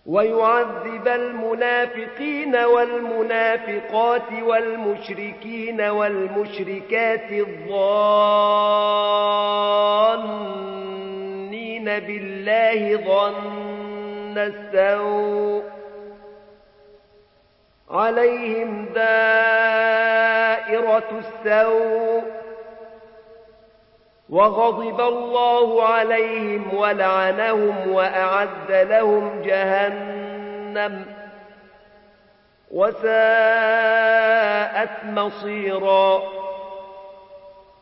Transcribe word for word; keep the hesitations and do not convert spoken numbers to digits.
ويعذب المنافقين والمنافقات والمشركين والمشركات الظانين بالله ظن السوء عليهم دائرة السوء وغضب الله عليهم ولعنهم وأعد لهم جهنم وساءت مصيرا.